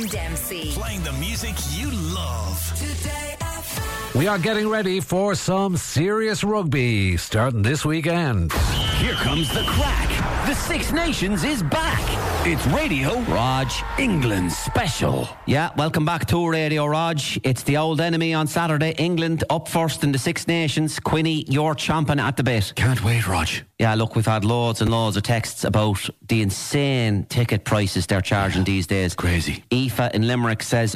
Ian Dempsey. Playing the music you love. Today FM. We are getting ready for some serious rugby starting this weekend. Here comes the crack. The Six Nations is back. It's Radio Rog England special. Yeah, welcome back to Radio Rog. It's the old enemy on Saturday. England up first in the Six Nations. Quinny, you're chomping at the bit. Can't wait, Rog. Yeah, look, we've had loads and loads of texts about the insane ticket prices they're charging these days. Crazy. Aoife in Limerick says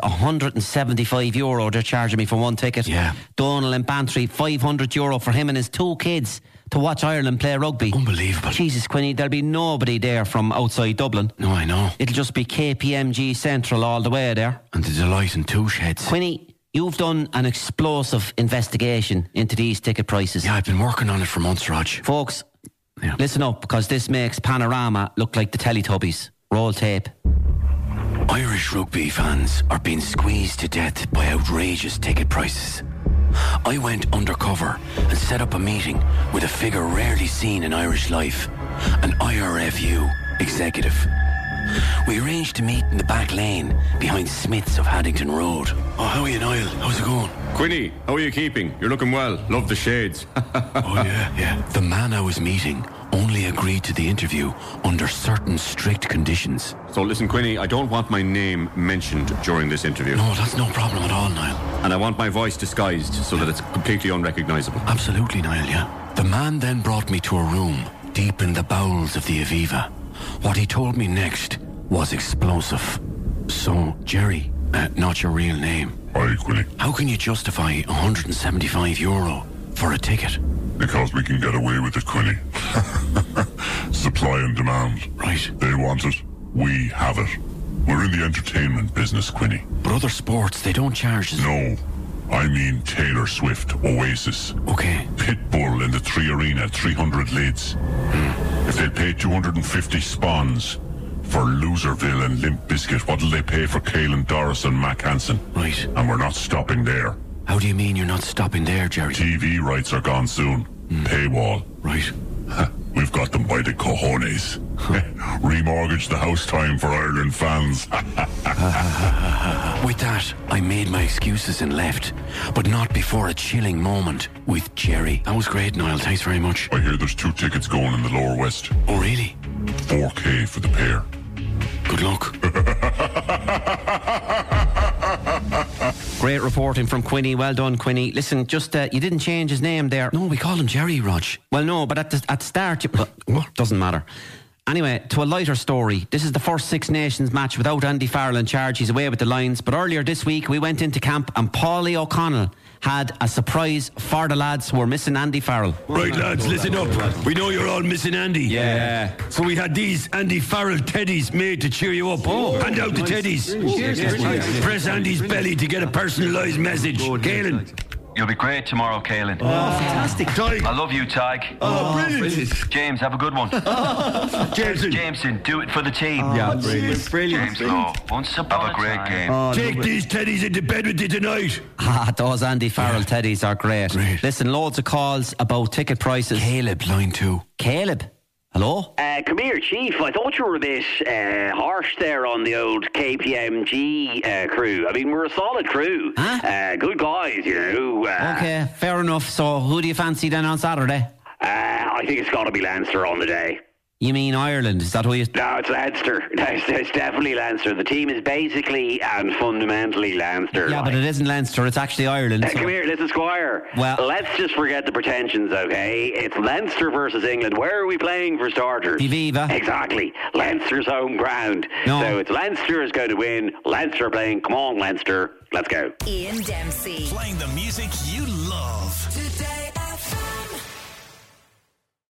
€175 they're charging me for one ticket. Yeah. Donal in Bantry, €500 for him and his two kids to watch Ireland play rugby. Unbelievable. Jesus, Quinny, there'll be nobody there from outside Dublin. No, I know. It'll just be KPMG Central all the way there. And the delight in two sheds. Quinny, you've done an explosive investigation into these ticket prices. Yeah, I've been working on it for months, Rog. Folks, listen up, because this makes Panorama look like the Teletubbies. Roll tape. Irish rugby fans are being squeezed to death by outrageous ticket prices. I went undercover and set up a meeting with a figure rarely seen in Irish life, an IRFU executive. We arranged to meet in the back lane behind Smith's of Haddington Road. Oh, how are you, Niall? How's it going? Quinny, how are you keeping? You're looking well. Love the shades. Oh, yeah. The man I was meeting only agreed to the interview under certain strict conditions. So listen, Quinny, I don't want my name mentioned during this interview. No, that's no problem at all, Niall. And I want my voice disguised so that it's completely unrecognisable. Absolutely, Niall, yeah. The man then brought me to a room deep in the bowels of the Aviva. What he told me next was explosive. So, Jerry, not your real name. Hi, Quinny. How can you justify €175 for a ticket? Because we can get away with it, Quinny. Supply and demand. Right. They want it, we have it. We're in the entertainment business, Quinny. But other sports, they don't charge us. No, I mean Taylor Swift, Oasis. Okay. Pitbull in the 3 Arena, 300 lids. If they pay 250 spawns for Loserville and Limp Bizkit, what'll they pay for Caelan Doris and Mac Hansen? Right. And we're not stopping there. How do you mean you're not stopping there, Jerry? TV rights are gone soon. Paywall. Right. We've got them by the cojones. Remortgage the house time for Ireland fans. With that, I made my excuses and left, but not before a chilling moment with Jerry. That was great, Niall. Thanks very much. I hear there's 2 tickets going in the Lower West. Oh, really? $4,000 for the pair. Good luck. Great reporting from Quinny. Well done, Quinny. Listen, just you didn't change his name there. No, we call him Jerry, Rog. Well, no, but at the start, What? doesn't matter. Anyway, to a lighter story. This is the first Six Nations match without Andy Farrell in charge. He's away with the Lions. But earlier this week, we went into camp and Paulie O'Connell had a surprise for the lads who were missing Andy Farrell. Right, lads, listen up. We know you're all missing Andy. Yeah. So we had these Andy Farrell teddies made to cheer you up. Hand out the teddies. Press Andy's belly to get a personalised message. Caelan. You'll be great tomorrow, Caelan. Oh, fantastic. Tig. I love you, Tag. Oh, brilliant. James, have a good one. Jameson, do it for the team. Yeah, brilliant. James Lowe, once upon a great game. Take these teddies into bed with you tonight. Those Andy Farrell teddies are great. Listen, loads of calls about ticket prices. Caleb, line 2. Caleb, hello? Come here, Chief. I thought you were a bit harsh there on the old KPMG crew. I mean, we're a solid crew. Huh? Good guys, you know. Okay, fair enough. So who do you fancy then on Saturday? I think it's got to be Leinster on the day. You mean Ireland? Is that who you... No, it's Leinster. It's definitely Leinster. The team is basically and fundamentally Leinster. Yeah, but it isn't Leinster. It's actually Ireland. So... Come here, listen, Squire. Well... Let's just forget the pretensions, okay? It's Leinster versus England. Where are we playing for starters? Viva. Exactly. Leinster's home ground. No. So it's Leinster is going to win. Leinster playing. Come on, Leinster. Let's go. Ian Dempsey. Playing the music you love. Today FM.